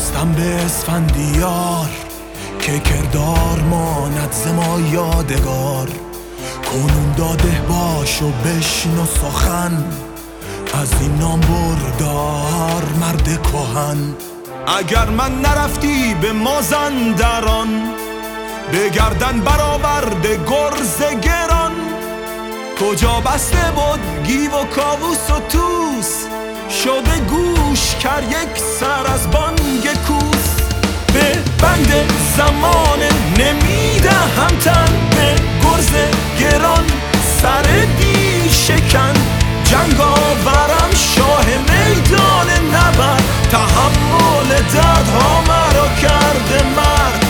رستم به اسفندیار که کردار ماند ز ما یادگار. کنون داده باش و بشنو سخن از این نام بردار مرد کهن. اگر من نرفتی به مازندران، به گردن برآورده گرز گران. کجا بسته بود گیو و کاووس و توس، شده گوش کر یک سر از بانگ کوس. به بند زمانه نمیدهم تن، به گرز گران سر دیو شکن. جنگ آورم شاه میدان نبرد، تحمل دردها مرا کرده مرد.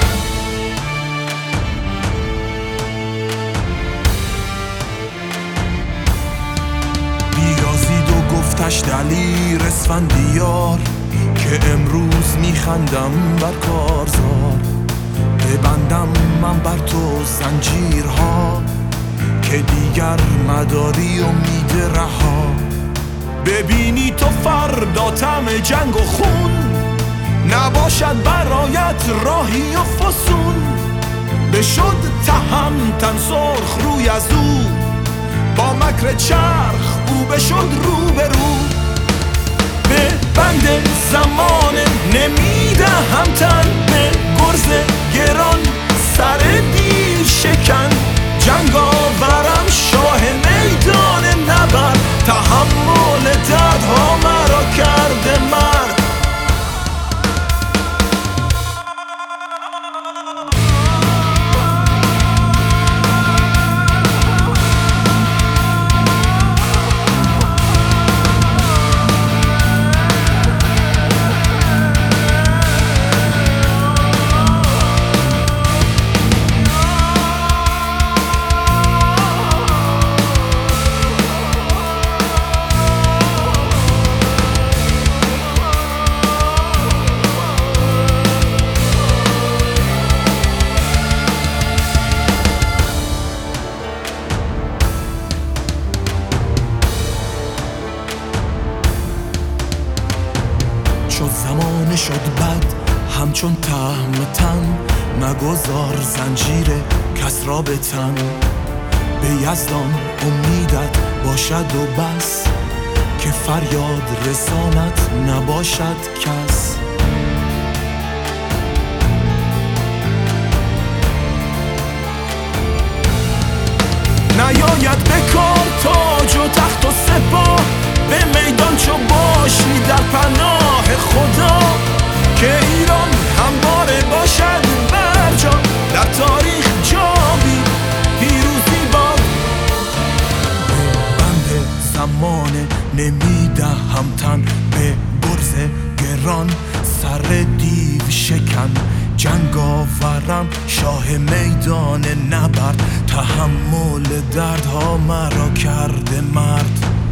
بیازید و گفتش دلیر اسفندیار که امروز میخندم بر کارزار. ببندم من بر تو زنجیرها که دیگر مداری امید رها. ببینی تو فردا طعم جنگ و خون، نباشد برایت راهی و فسون. بشد تهمتن سرخ روی از او، با مکر چرخ او بشد رو به رو. به بند زمانه نمیدهم تن، به گرز گران سر دیو شکن. جنگ آورم شاه میدان نبرد، تحمل دردها مرا کرده مرد. شد زمانه شد بد همچون تهمتن، مگذار زنجیر کس را به تن. به یزدان امیدت باشد و بس، که فریاد رسانت نباشد کس. نیاید به کار تاج و تخت و سپاه، به میدان چو باشی در پناه خدا. که ایران همواره باشد برجا، در تاریخ جاوی پیروزی باد. به بند زمانه نمیدهم تن، به گرز گران سر دیو شکن. جنگ آورم شاه میدان نبرد، تحمل دردها مرا کرده مرد.